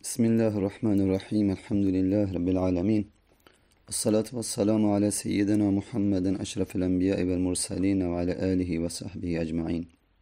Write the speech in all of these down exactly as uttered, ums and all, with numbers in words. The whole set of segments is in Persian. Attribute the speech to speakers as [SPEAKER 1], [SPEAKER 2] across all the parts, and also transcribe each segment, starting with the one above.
[SPEAKER 1] بسم الله الرحمن الرحيم. الحمد لله رب العالمين، والصلاة والسلام على سيدنا محمد أشرف الأنبياء والمرسلين وعلى آله وصحبه أجمعين.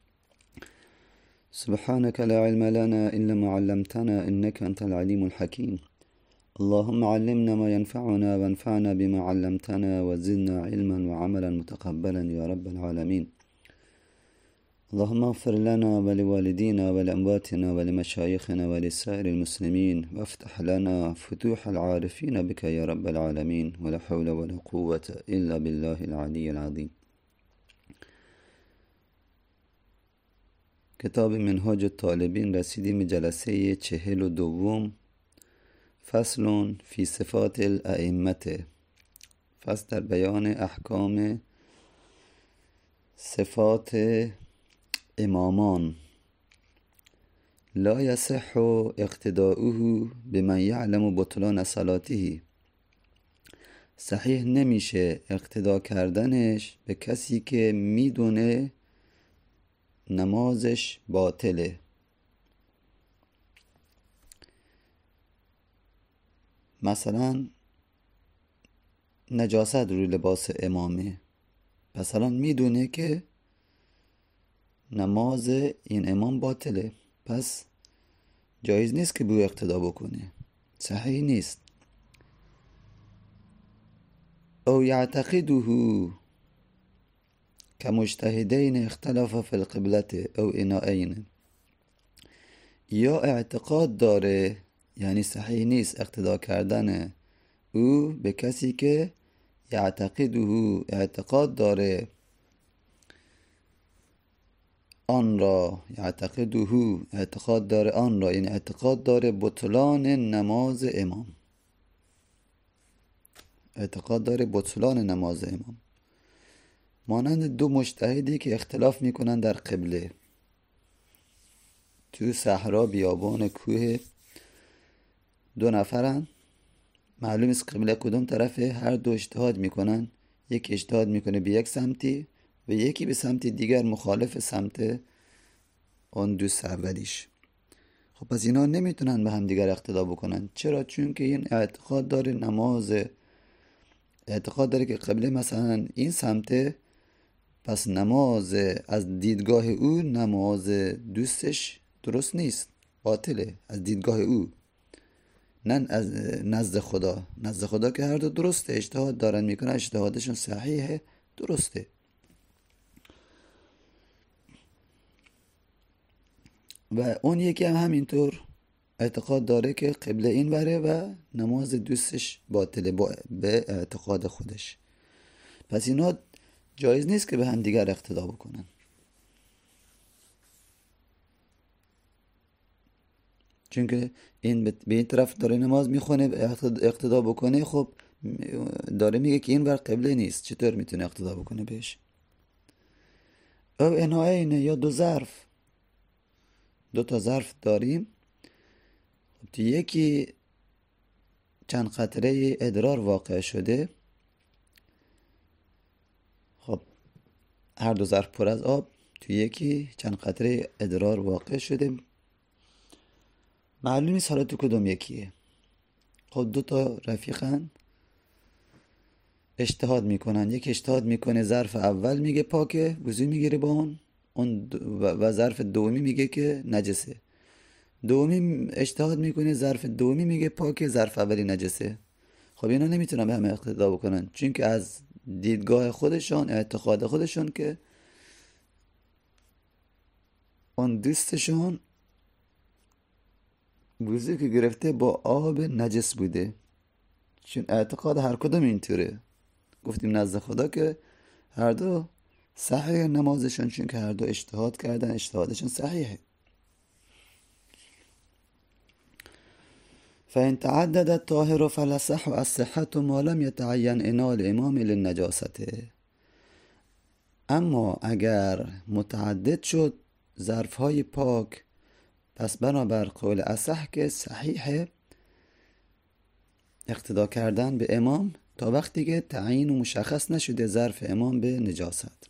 [SPEAKER 1] سبحانك لا علم لنا إلا ما علمتنا إنك أنت العليم الحكيم. اللهم علمنا ما ينفعنا وانفعنا بما علمتنا وزدنا علما وعملا متقبلا يا رب العالمين. اللهم اغفر لنا ولوالدينا ولأمواتنا ولمشايخنا ولسائر المسلمين، وافتح لنا فتوح العارفين بك يا رب العالمين، ولا حول ولا قوة إلا بالله العلي العظيم. کتاب منهاج الطالبین رسیدیم جلسه چهل و دوم، فصل فی صفات الائمه، فصل در بیان احکام صفات امامان. لا یصح اقتداؤه بمن یعلم بطلان صلاته، صحیح نمیشه اقتدا کردنش به کسی که میدونه نمازش باطله. مثلا نجاست روی لباس امامه، پس الان میدونه که نماز این امام باطله، پس جایز نیست که به او اقتدا بکنه، صحیح نیست. او یعتقده کمجتهدین اختلاف فی القبلة او انائین، یا اعتقاد داره، یعنی صحیح نیست اقتدا کردن او به کسی که یعتقده اعتقاد داره آن را، یعتقده اعتقاد داره آن را، یعنی اعتقاد داره بطلان نماز امام، اعتقاد داره بطلان نماز امام. مانند دو مجتهدی که اختلاف میکنن در قبله، تو صحرا، بیابان، کوه، دو نفرن، معلوم است قبله کدوم طرفه، هر دو اجتهاد میکنن، یک اجتهاد میکنه به یک سمتی و یکی به سمت دیگر مخالف سمت اون دوست اولیش. خب پس اینا نمیتونن به هم دیگر اقتدا بکنن. چرا؟ چون که این اعتقاد داره نماز، اعتقاد داره که قبله مثلا این سمته، پس نماز از دیدگاه او، نماز دوستش درست نیست، باطله از دیدگاه او، نه از نزد خدا. نزد خدا که هر دو درسته، اجتهاد دارن میکنن، اجتهادشون صحیحه، درسته. و اون یکی هم همینطور اعتقاد داره که قبله این بره و نماز دوستش باطله به اعتقاد خودش. پس اینا جایز نیست که به هم دیگر اقتدا بکنن. چون که این به این طرف داره نماز میخونه اقتدا بکنه، خب داره میگه که این بر قبله نیست، چطور میتونه اقتدا بکنه بهش؟ او انائین، یا دو ظرف، دو تا ظرف داریم، تو یکی چند قطره ادرار واقع شده، خب هر دو ظرف پر از آب، تو یکی چند قطره ادرار واقع شده، معلوم نیست حالا تو کدوم یکیه. خب دو تا رفیقن اجتهاد میکنن، یک اجتهاد میکنه ظرف اول میگه پاکه، وضو میگیره با اون اون و ظرف دومی میگه که نجسه. دومی اجتهاد میکنه، ظرف دومی میگه پاکه، ظرف اولی نجسه. خب اینا نمیتونن به همه اقتدا بکنن، چون که از دیدگاه خودشان، اعتقاد خودشان که اون دوستشون وضو که گرفته با آب نجس بوده، چون اعتقاد هر کدوم اینطوره. گفتیم نزد خدا که هر دو صحیح نمازشون، چون که هر دو اجتهاد کردن، اجتهادشون صحیحه. فإن تعدد الطاهر فلصح الصحة ما لم يتعين إناء الإمام للنجاسته. اما اگر متعدد شد ظرفهای پاک، پس بنابر قول اصح که صحیحه اقتدا کردن به امام تا وقتی که تعیین و مشخص نشده ظرف امام به نجاست.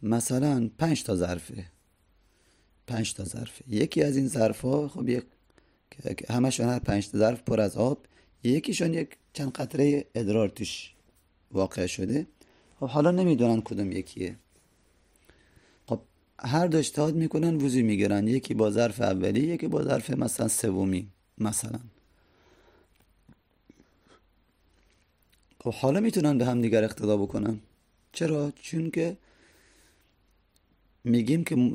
[SPEAKER 1] مثلا پنج تا ظرفه، پنج تا ظرفه، یکی از این ظرفها خب یک که همشون هر پنج تا ظرف پر از آب، یکیشون یک چند قطره ادرار توش واقع شده. خب حالا نمیدونن کدوم یکیه. خب هر دو اجتهاد میکنن، وضو میگیرن، یکی با ظرف اولی یکی با ظرف مثلا سومی مثلا. خب حالا میتونن به هم دیگر اقتدا بکنن. چرا؟ چون که میگیم که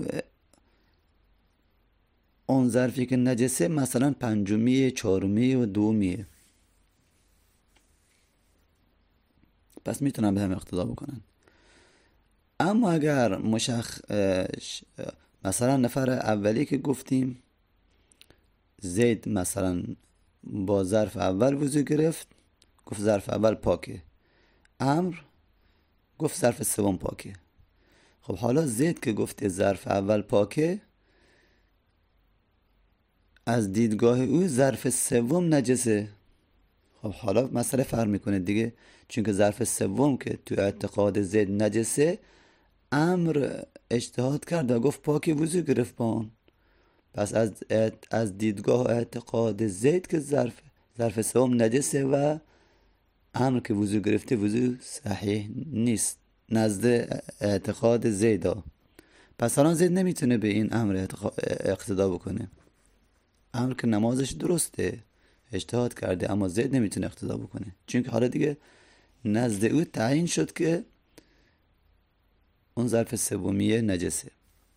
[SPEAKER 1] اون ظرفی که نجسه مثلا پنجمیه، چهارمیه و دومیه، پس میتونن به هم اقتدا بکنن. اما اگر مشخ مثلا نفر اولی که گفتیم زید مثلا با ظرف اول وضو گرفت، گفت ظرف اول پاکه، عمرو گفت ظرف سوم پاکه. خب حالا زید که گفته ظرف اول پاکه، از دیدگاه او ظرف سوم نجسه. خب حالا مسئله فرق میکنه دیگه، چون که ظرف سوم که تو اعتقاد زید نجسه، عمرو اجتهاد کرد و گفت پاکی، وضو گرفت با اون. پس از از دیدگاه اعتقاد زید که ظرف ظرف سوم نجسه و عمرو که وضو گرفته وضو صحیح نیست نزد اعتقاد زیدا. پس الان زید نمیتونه به این امر اقتدا بکنه. عمرو که نمازش درسته، اجتهاد کرده، اما زید نمیتونه اقتدا بکنه، چون که حالا دیگه نزد او تعیین شد که اون ظرف سومیه نجسه.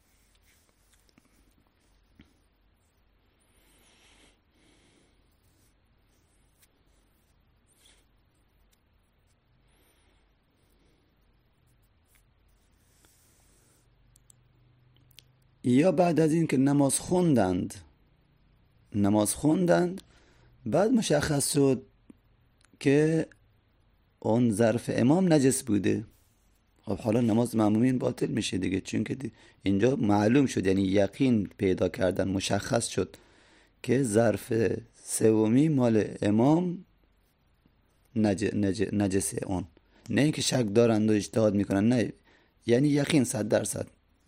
[SPEAKER 1] یا بعد از این که نماز خوندند نماز خوندند بعد مشخص شد که اون ظرف امام نجس بوده. خب حالا نماز مأمومین باطل میشه دیگه، چون که اینجا معلوم شد، یعنی یقین پیدا کردن، مشخص شد که ظرف سومی مال امام نج... نج... نجسه اون، نه اینکه شک دارند و اجتهاد میکنن، نه، یعنی یقین صد درصد.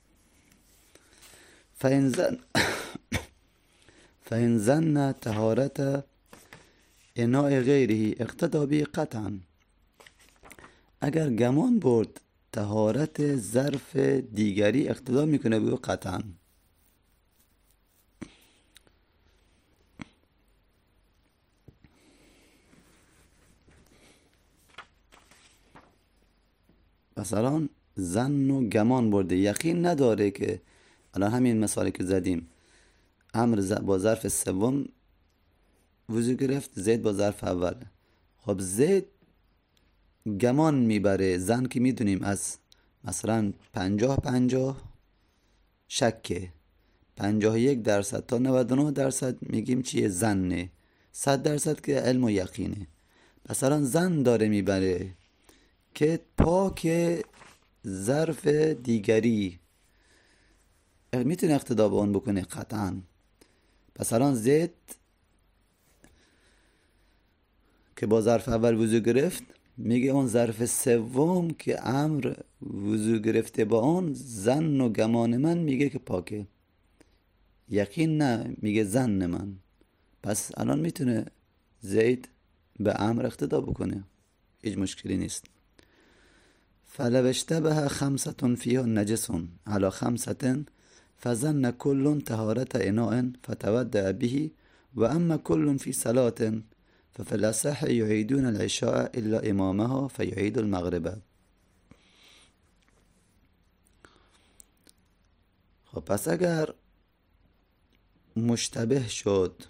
[SPEAKER 1] فإن زن فإن زن طهارت اناء غیره اقتدا به قطعا، اگر گمان برد طهارت ظرف دیگری اقتدا میکنه به قطعا. مثلا زن و گمان برده، یقین نداره که الان همین مثالی که زدیم، عمرو با ظرف سوم وضو گرفت، زید با ظرف اول. خب زید گمان میبره، زن که میدونیم از مثلا پنجاه پنجاه شکه، پنجاه و یک درصد تا نود و نه درصد میگیم چیه؟ زنه، صد درصد که علم و یقینه. مثلا زن داره میبره که پاک ظرف دیگری میتونه اقتدا به اون بکنه قطعا. پس الان زید که با ظرف اول وضو گرفت، میگه اون ظرف سوم که عمرو وضو گرفته با اون، زن و گمان من میگه که پاکه، یقین نه، میگه زن من. پس الان میتونه زید به عمرو اقتدا بکنه، هیچ مشکلی نیست. فلو اشتبه خمسة فيها نجس على خمسة فظن كل طهارة اناء فتودع به واما كل في صلاة ففي الأصح يعيدون العشاء الا امامها فيعيد المغرب. خب پس اگر مشتبه شد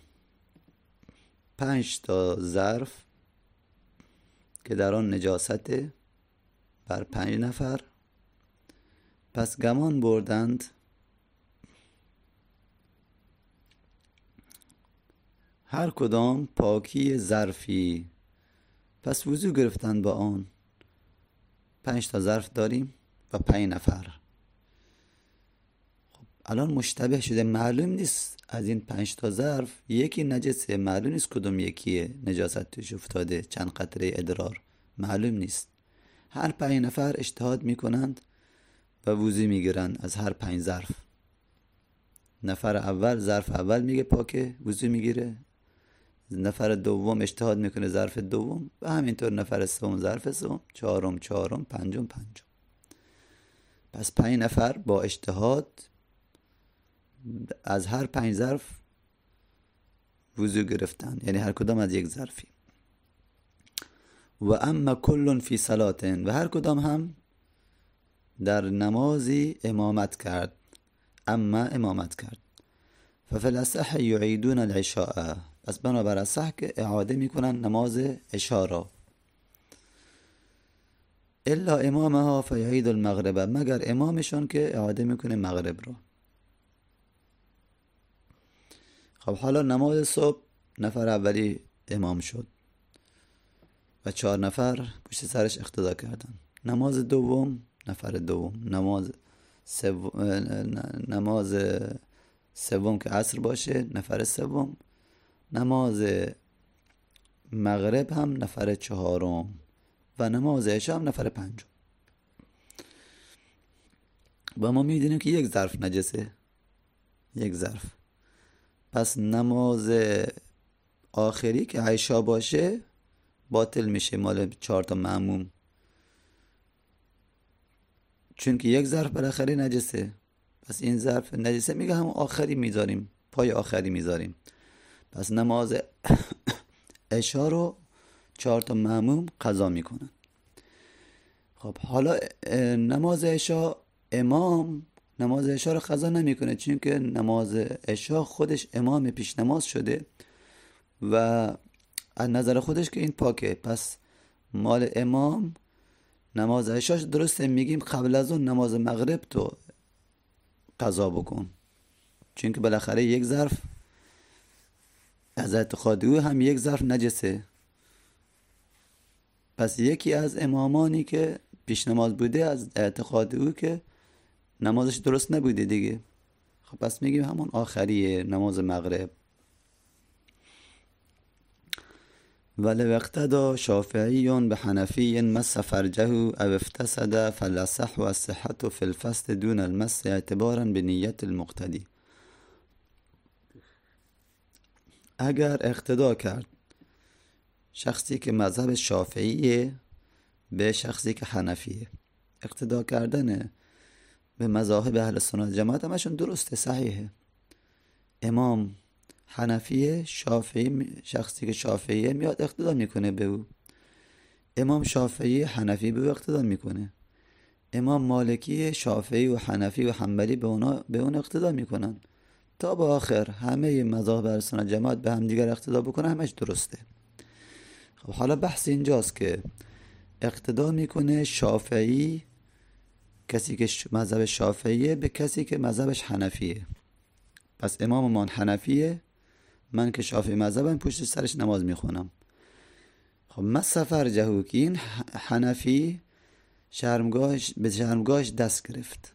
[SPEAKER 1] پنج تا ظرف که در آن نجاسته بر پنج نفر، پس گمان بردند هر کدام پاکی ظرفی، پس وضو گرفتند با آن. پنج تا ظرف داریم و پنج نفر. خب الان مشتبه شده، معلوم نیست از این پنج تا ظرف یکی نجسه، معلوم نیست کدوم یکیه نجاست توش افتاده، چند قطره ادرار معلوم نیست. هر پنج نفر اجتهاد میکنند و وضو میگیرند از هر پنج ظرف. نفر اول ظرف اول میگه پاکه وضو میگیره، نفر دوم اجتهاد میکنه ظرف دوم و همینطور نفر سوم ظرف سوم، چهارم چهارم، پنجم پنجم. پس پنج نفر با اجتهاد از هر پنج ظرف وضو گرفتن، یعنی هر کدام از یک ظرفی. و اما کل فی صلات، و هر کدام هم در نمازی امامت کرد، اما امامت کرد. ففی الاصح یعیدون العشاء، پس بنابر اصح که اعاده میکنن نماز عشا را. الا امامها فیعید المغرب، مگر امامشون که اعاده میکنه مغرب را. خب حالا نماز صبح نفر اولی امام شد و چهار نفر پشت سرش اقتدا کردن. نماز دوم نفر دوم، نماز سوم نماز سوم که عصر باشه نفر سوم، نماز مغرب هم نفر چهارم و نماز عشا هم نفر پنجم. و ما میدونیم که یک ظرف نجسه، یک ظرف. پس نماز آخری که عشا باشه باطل میشه مال چهار تا مأموم، چون که یک ظرف بالاخره نجسه. پس این ظرف نجسه میگه هم آخری میذاریم، پای آخری میذاریم. پس نماز عشا رو چهار تا مأموم قضا میکنن. خب حالا نماز عشا امام نماز عشا رو قضا نمیکنه، چون که نماز عشا خودش امام پیش نماز شده و از نظر خودش که این پاکه. پس مال امام نماز عشاش درسته، میگیم قبل از اون نماز مغرب تو قضا بکن، چون که بالاخره یک ظرف از اعتقاد او هم یک ظرف نجسه. پس یکی از امامانی که پیش نماز بوده از اعتقاد او که نمازش درست نبوده دیگه. خب پس میگیم همون آخریه نماز مغرب. ولو اقتدى شافعی به حنفی مس فرجه او افتسد فالاصح و الصحة فی الفسد دون المس اعتبارا به نیت المقتدی. اگر اقتدا کرد شخصی که مذهب شافعیه به شخصی که حنفیه، اقتدا کردن به مذاهب اهل سنت جماعت همشون درسته، صحیحه. امام حنفیه، شافعی، شخصی که شافعیه میاد اقتدا میکنه به او. امام شافعی حنفی به او اقتدا میکنه. امام مالکی شافعی و حنفی و حنبلی به اونا به اون اقتدا میکنن تا به آخر همه مذاهب اهل سنت جماعت به هم دیگر اقتدا بکنه، همش درسته. خب حالا بحث اینجاست که اقتدا میکنه شافعی، کسی که مذهب شافعیه، به کسی که مذهبش حنفیه. پس امام من حنفیه، من که شافعی مذهبم پشت سرش نماز میخونم. خب مس فرجه که این حنفی شرمگاهش به شرمگاهش دست گرفت،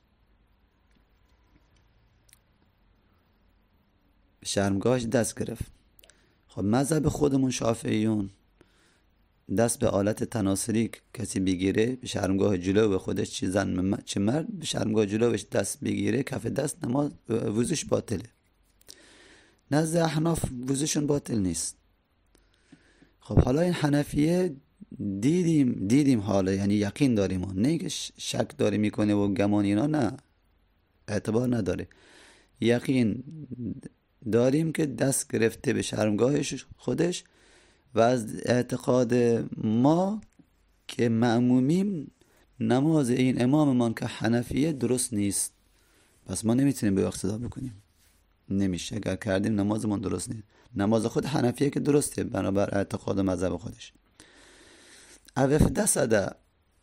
[SPEAKER 1] به شرمگاهش دست گرفت. خب مذهب خودمون شافعیون دست به آلت تناسلی کسی بگیره به شرمگاه جلو به خودش، چه زن چه مرد به شرمگاه جلوش دست بگیره، کف دست نماز وضوش باطله. نزد احناف وضوشون باطل نیست. خب حالا این حنفیه دیدیم دیدیم حالا یعنی یقین داریم، نه که شک داری میکنه و گمان اینا، نه، اعتبار نداره. یقین داریم که دست گرفته به شرمگاهش خودش و از اعتقاد ما که مأمومیم نماز این اماممان که حنفیه درست نیست، پس ما نمیتونیم به اقتدا بکنیم، نمیشه. اگر کردیم نمازمون درست نیست. نماز خود حنفیه که درسته بنابر اعتقاد و مذهب خودش. اوف دسده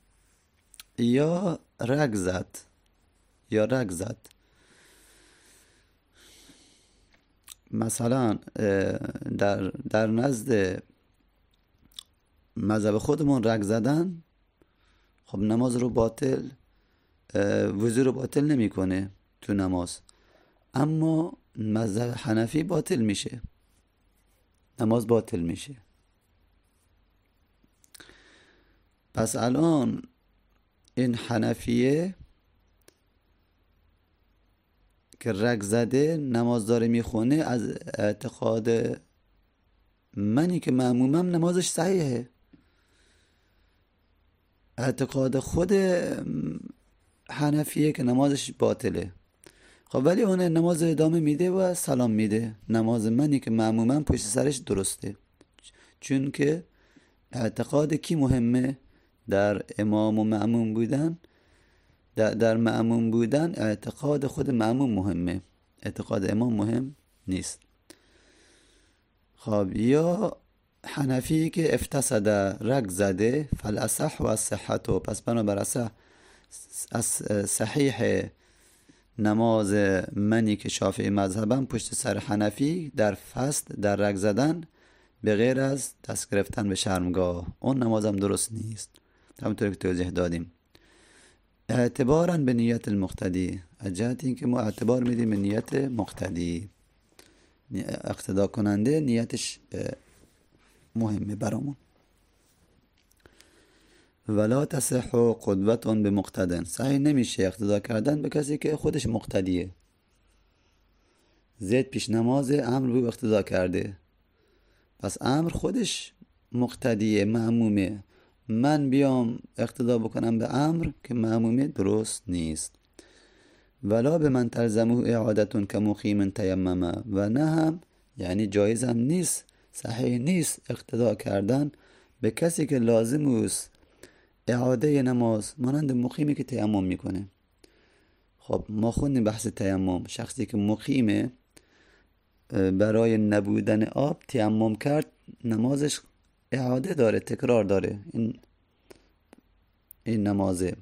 [SPEAKER 1] یا رگ زد یا رگ زد مثلا در در نزد مذهب خودمون رگ زدن، خب نماز رو باطل، وضو رو باطل نمیکنه تو نماز، اما مذهب حنفی باطل میشه، نماز باطل میشه. پس الان این حنفیه که رگ زده نماز داره میخونه، از اعتقاد منی که مأمومم نمازش صحیحه، اعتقاد خود حنفیه که نمازش باطله. خب ولی اون نماز ادامه میده و سلام میده. نماز منی که مأمومم پشت سرش درسته، چون که اعتقاد کی مهمه در امام و مأموم بودن؟ در, در مأموم بودن اعتقاد خود مأموم مهمه، اعتقاد امام مهم نیست. خب یا حنفی که افتسد رگ زده فالاصح و الصحة، پس بنابر اصح صحیح نماز منی که شافعی مذهبم پشت سر حنفی در فست در رگ زدن به غیر از دست گرفتن به شرمگاه، اون نمازم درست نیست. همونطور که توضیح دادیم اعتبارا به نیت المقتدی، از جهت این که ما اعتبار میدیم به نیت مقتدی، اقتدا کننده نیتش مهمه برامون. ولا تصح قدوة بمقتدن، صحیح نمیشه اقتدا کردن به کسی که خودش مقتدیه. زید پیش نماز امر به اقتدا کرده، پس امر خودش مقتدیه، مأمومه، من بیام اقتدا بکنم به امر که مأمومه درست نیست. ولا به من تلزمه اعادتون که مقیم تیممه، و نه هم یعنی جایز هم نیست، صحیح نیست اقتدا کردن به کسی که لازم اوست اعاده نماز، مانند مقیمی که تیمم میکنه. خب ما خوندیم بحث تیمم، شخصی که مقیمه برای نبودن آب تیمم کرد نمازش اعاده داره، تکرار داره این این نمازه.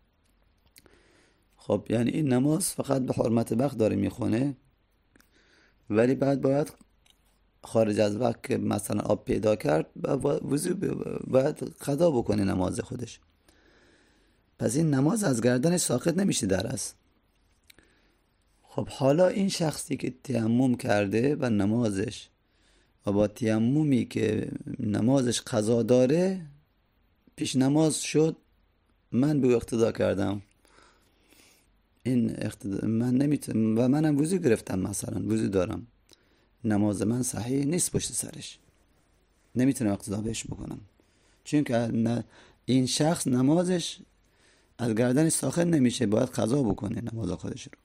[SPEAKER 1] خب یعنی این نماز فقط به حرمت وقت داره میخونه، ولی بعد باید خارج از وقت که مثلا آب پیدا کرد وضو باید قضا بکنه نماز خودش. پس این نماز از گردنش ساقط نمیشه در است. خب حالا این شخصی که تیمم کرده و نمازش و با تیممی که نمازش قضا داره پیش نماز شد، من به اقتدا کردم، این اقتدا من نمیتونم و منم وضو گرفتم، مثلا وضو دارم، نماز من صحیح نیست پشت سرش، نمیتونم اقتدا بهش بکنم، چون که این شخص نمازش از گردنش ساقط نمیشه، باید قضا بکنه نماز خودش رو.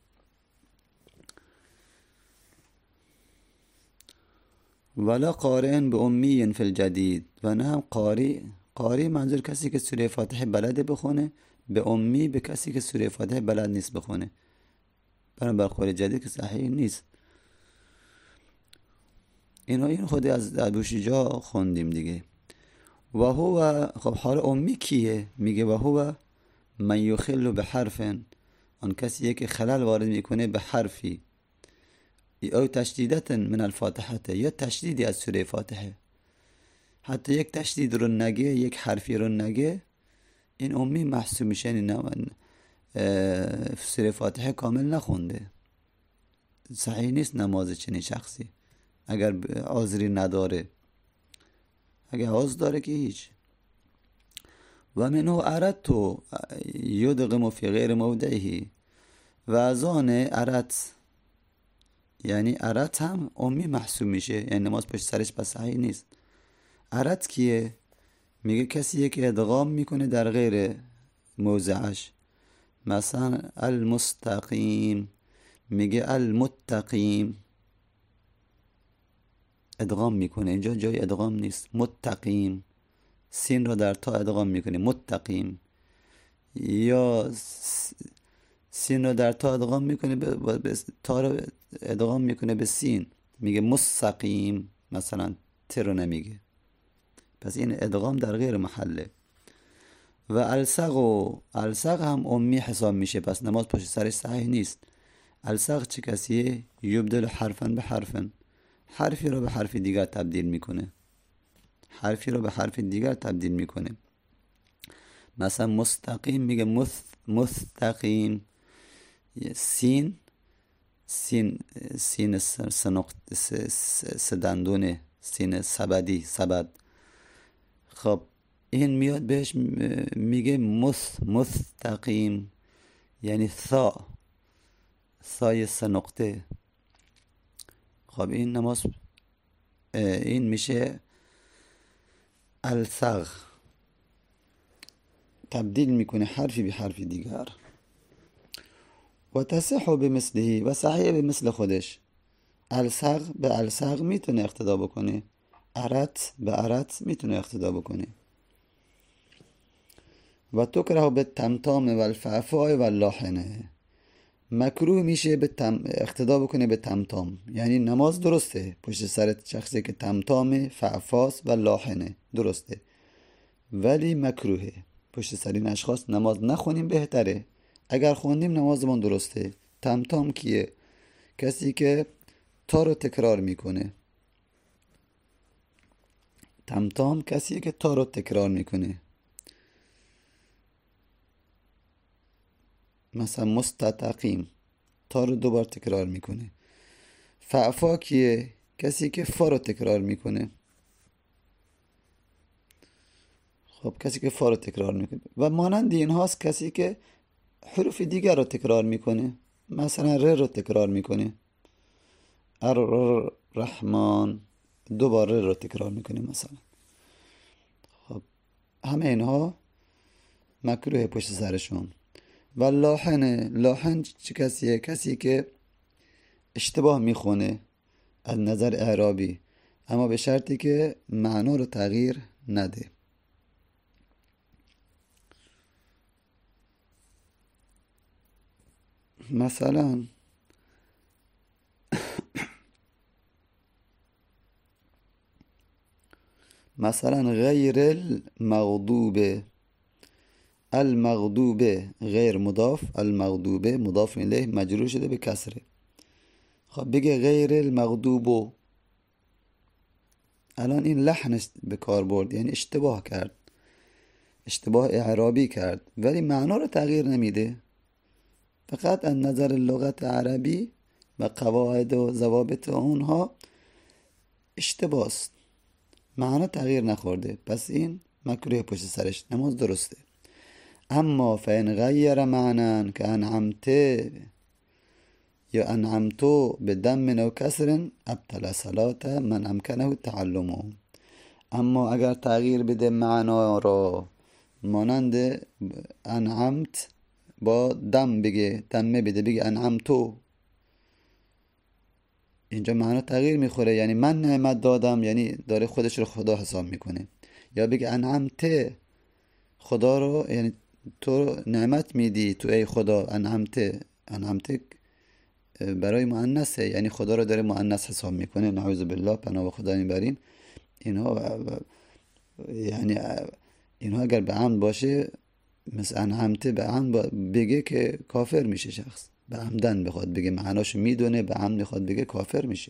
[SPEAKER 1] ولا قارئ به امی فی الجدید، و نه هم قاری، قاری منظور کسی که سوره فاتحه بلده بخونه، به امی به کسی که سوره فاتحه بلد نیست بخونه، برای قاری جدید که صحیح نیست. اینا این خود از ابو شجاع خوندیم دیگه. و هو، خب حال امی کیه؟ میگه و هو من یخل به حرف، آن کسیه که خلل وارد میکنه به حرفی، او تشدیدت من الفاتحه، یا تشدیدی از سوره فاتحه، حتی یک تشدید رو نگه، یک حرفی رو نگه، این امی محسوب میشه، این سوره فاتحه کامل نخونده، صحیح نیست نماز چنین شخصی اگر عذری نداره. اگر عذر داره که هیچ. و منه اردت یدغم فی غیر موضعه، و از آن اردت یعنی اردت هم امی محسوب میشه، یعنی نماز پشت سرش بس صحیح نیست. اردت کیه؟ میگه کسیه که ادغام میکنه در غیر موضعش، مثلا المستقیم میگه المتقیم، ادغام میکنه، اینجا جای ادغام نیست. متقیم، سین رو در تا ادغام میکنه متقیم، یا سین رو در تا ادغام میکنه به تا رو ادغام میکنه به سین، میگه مستقیم، مثلا ت رو نمیگه، پس این ادغام در غیر محله. و الصق، و الصق هم امی حساب میشه، پس نماز پشت سرش صحیح نیست. الصق چه کسیه؟ یبدل حرفا به حرفا، حرفی رو به حرف دیگر تبدیل میکنه، حرفی رو به حرف دیگر تبدیل میکنه. مثلا مستقیم میگه مستقیم، سین سین سین سنقط سدندونه، سین سبدی، سبد. خب این میاد بهش میگه مست مستقیم، یعنی ثا سای سه نقطه. خب این نماز این میشه الصغ، تبدیل میکنه حرفی به حرفی دیگر. و تصح به مثله، و صحیح به مثل خودش. الصغ به الصغ میتونه اقتدا بکنه، ارت به ارت میتونه اقتدا بکنه. و تکره به تمتام و الفعفاء و اللاحنه، مکروه میشه به تم... اقتدا بکنه به تمتام. یعنی نماز درسته پشت سر شخصی که تمتام، فعفاس و لاحنه درسته، ولی مکروهه پشت سر این اشخاص نماز نخونیم بهتره. اگر خوندیم نمازمون درسته. تمتام کیه؟ کسی که تا رو تکرار میکنه. تمتام کسی که تا رو تکرار میکنه. مثلا مستتقیم، تا رو دوبار تکرار میکنه. فعفا کیه؟ کسی که فا رو تکرار میکنه. خب کسی که فا رو تکرار میکنه. و مانند این هاست کسی که حروف دیگر رو تکرار میکنه. مثلا ر رو تکرار میکنه، ار رحمان، دوباره ر رو تکرار میکنه مثلا. خب همه اینها مکروه پشت سرشون. و لاحن، لاحن چه کسیه؟ کسی که اشتباه میخونه از نظر اعرابی، اما به شرطی که معنا رو تغییر نده. مثلا مثلا غیر المغضوب، المغضوب غیر مضاف، المغضوب مضاف الیه مجرور شده به کسره. خب بگه غیر المغضوب، الان این لحنش به کار برد، یعنی اشتباه کرد، اشتباه اعرابی کرد، ولی معنا رو تغییر نمیده. فقط از نظر لغت عربی و قواعد و ضوابط اونها اشتباه است، معنا تغییر نخورده، پس این مکروه پشت سرش، نماز درسته. اما فین غیر معنی که انعمت یا انعمتو به دم و کسر ابطل صلات من امکنه تعلمه. اما اگر تغییر بده معنا را، مانند انعمت با دم بگه، دمه بده بگه انعمتو، اینجا معنا تغییر میخوره، یعنی من نعمت دادم، یعنی داره خودش رو خدا حساب میکنه. یا بگه انعمت، خدا رو، یعنی تو نعمت میدی تو ای خدا. انعمت، انعمت برای مؤنثه، یعنی خدا رو داره مؤنث حساب میکنه، نعوذ بالله، پناه به خدا میبریم. اینها یعنی اینها اگر به عمد باشه، مثل انعمت به عمد بگه که کافر میشه شخص. به عمدن بخواد بگه، معناشو میدونه، به عمد میخواد بگه، کافر میشه.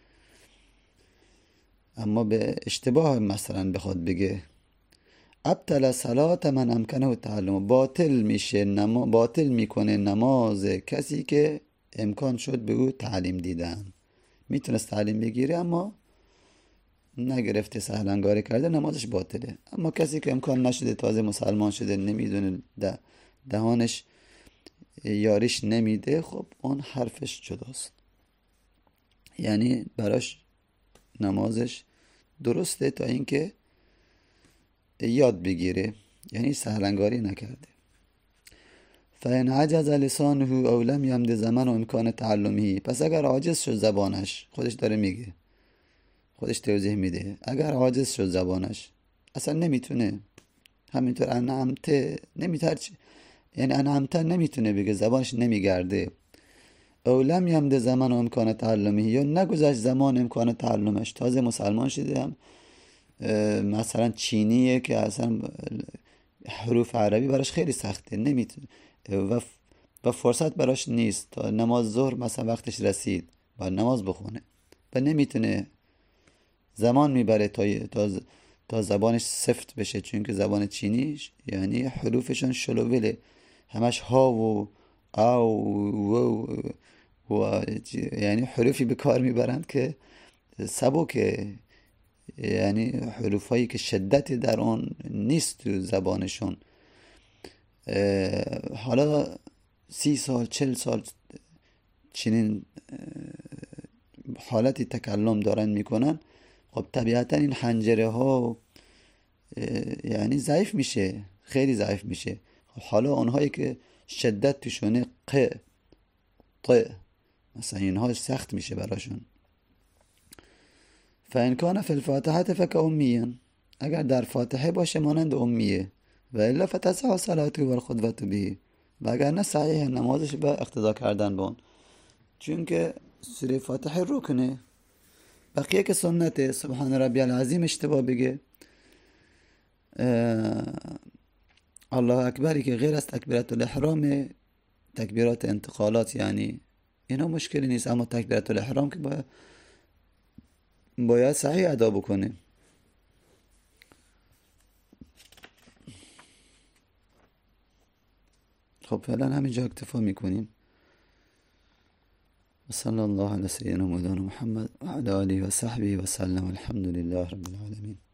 [SPEAKER 1] اما به اشتباه مثلا بخواد بگه ابطل صلات من امکنه تعلم، باطل میشه، نما باطل میکنه نماز کسی که امکان شد به او تعلیم دیدن. میتونست تعلیم بگیره اما نگرفته، سهلنگاری کرده، نمازش باطله. اما کسی که امکان نشده، تازه مسلمان شده، نمیدونه، ده دهانش یاریش نمیده، خب اون حرفش جداست، یعنی براش نمازش درسته تا اینکه یاد بگیره، یعنی سهلنگاری نکرده. فین عجز لسانه او لم یمد زمان و امکان تعلمی، پس اگر عاجز شد زبانش، خودش داره میگه، خودش توضیح میده، اگر عاجز شد زبانش، اصلا نمیتونه، همینطور انعمت نمیتونه، یعنی انعمت نمیتونه بگه، زبانش نمیگرده. او لم یمد زمان و امکان تعلمی، یا نگذشت زمان امکان تعلمش، تازه مسلمان شده، هم مثلا چینیه که اصلا حروف عربی براش خیلی سخته، نمیتونه و و فرصت براش نیست، تا نماز ظهر مثلا وقتش رسید باید نماز بخونه و نمیتونه، زمان میبره تا تا تا زبانش سفت بشه، چون که زبان چینیش یعنی حروفشون شلووله، همش ها و او و, و, و یعنی حروفی به کار میبرند که سبکه، یعنی حروف هایی که شدتی در اون نیست تو زبانشون. حالا سی سال چل سال چنین حالتی تکلم دارن میکنن، خب طبیعتا این حنجره ها یعنی ضعیف میشه، خیلی ضعیف میشه. خب حالا اونهایی که شدت توشونه ق ق مثلا اینها سخت میشه براشون. فإن كان في الفاتحة فكأميا، اگر در فاتحه باشه مانند امیه. و الا فتصح صلاته و الخطبة به، و اگر نه صحیح نمازش به اقتدا کردن بون، چون که سوره فاتحه رکنه. بقیه که سنته، سبحان ربی العظیم اشتباه بگه، الله اکبری که غیر از تکبیرات الاحرام، تکبیرات انتقالات یعنی اینا مشکلی نیست، اما تکبیرات الاحرام که باید باید صحیح ادا بکنه. خب فعلا همینجا اکتفا میکنیم. و صلی الله علی سیدنا مولانا محمد و علی آله و صحبه و سلم. الحمد لله رب العالمین.